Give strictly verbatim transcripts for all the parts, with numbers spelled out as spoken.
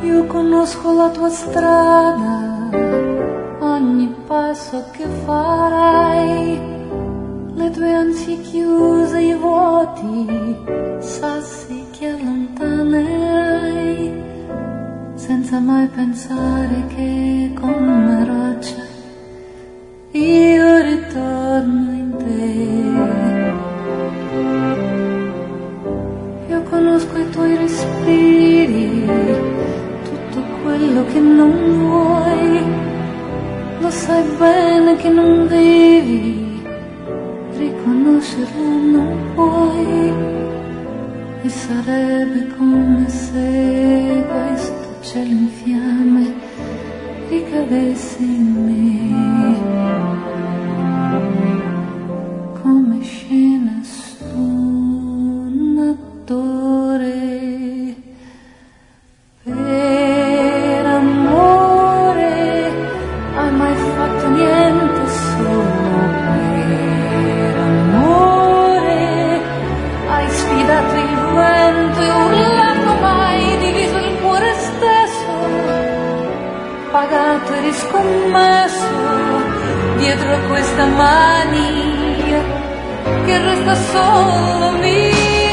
Io conosco la tua strada, ogni passo che farai, le tue ansie chiuse, i vuoti, sassi che allontanerai, senza mai pensare che con una roccia io ritorno in te. Io conosco i tuoi respiri, tutto quello che non vuoi, lo sai bene che non devi, riconoscerlo non puoi, e sarebbe come se questo cielo in fiamme ricadesse in me, come scena su un attore. Per amore hai mai fatto niente solo per amore, hai sfidato il vento e urlando mai diviso il cuore stesso, pagato e riscommesso dietro a questa mania che resta solo mia.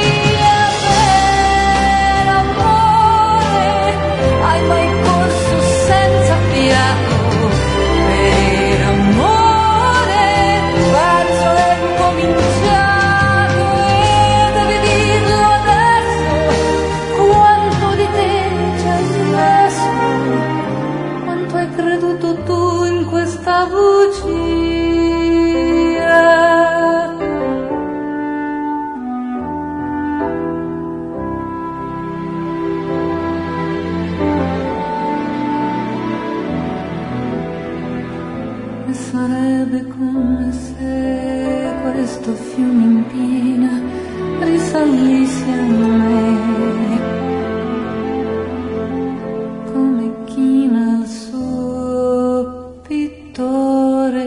Per amore hai mai corso senza fiato, per amore perso e cominciato, e devi dirlo adesso quanto di te ci hai messo, quanto hai creduto tu in questa bugia. E sarebbe come se questo fiume in piena risalisse a me, come china il suo pittore.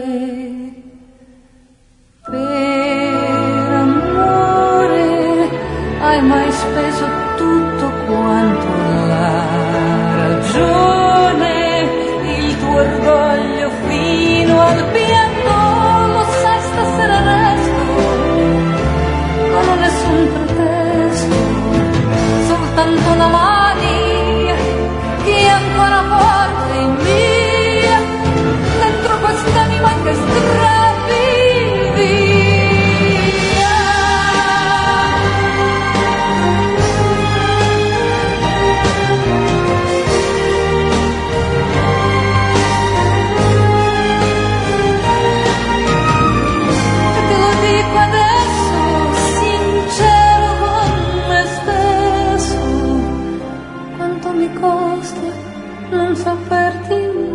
Per amore hai mai speso tutto quanto la ragione, il tuo orgoglio fino al pianto, lo sai stasera resto non ho nessun pretesto, soltanto una mania che è ancora forte in mia, dentro quest'anima che strappi via. E te lo dico adesso, sincero con me stesso, quanto mi costa non saperti